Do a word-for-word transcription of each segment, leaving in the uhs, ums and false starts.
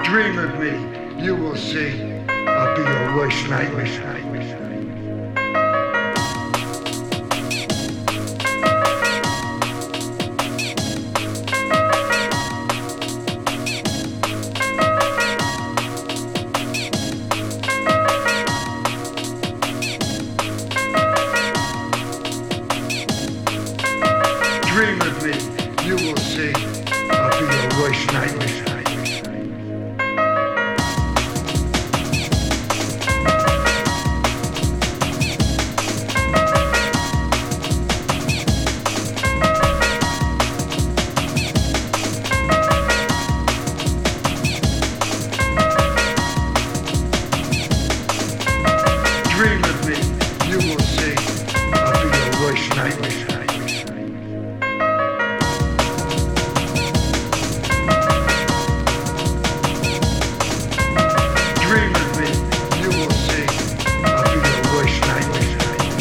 Dream of me, you will see. I'll be your worst nightmare. Dream of me, you will see. I'll be your worst nightmare. Dream of me, you will see. I'll be your worst nightmare. Dream of me, you will see. I'll be your worst nightmare.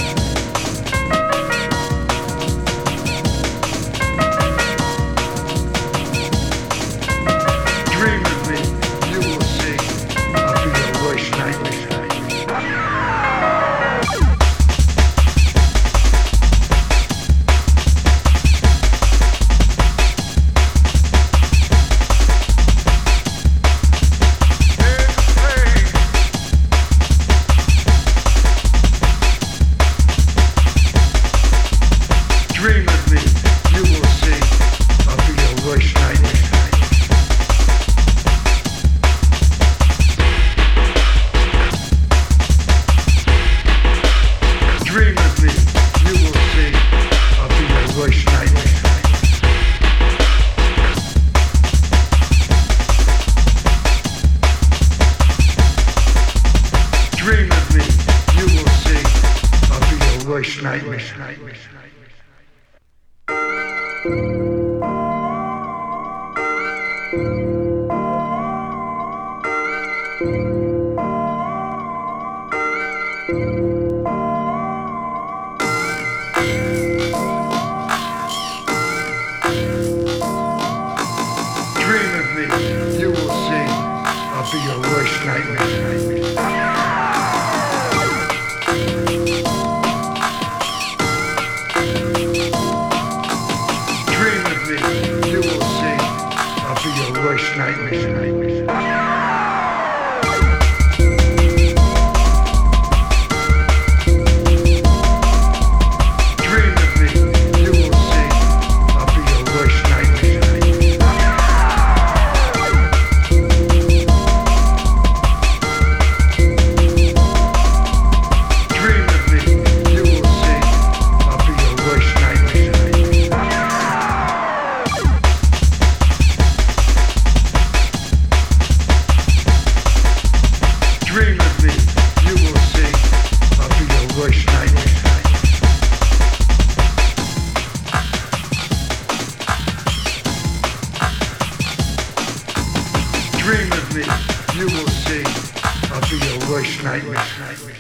Dream of me, you will see. I'll be your worst nightmare. Dream of me, you will see. I'll be your worst nightmare. Dream of me, you will see. I'll be your worst nightmare. Dream of me, you will see. I'll be your worst nightmare. Dream of me, you will see. I'll be your worst nightmare. Dream of me, you will see. I'll be your worst nightmare. Dream of me, you will see. I'll be your worst nightmare. Dream of me, you will see. I'll be your worst nightmare. Dream of me, you will see. I'll be your worst nightmare. Dream of me, you will see. I'll be your worst nightmare.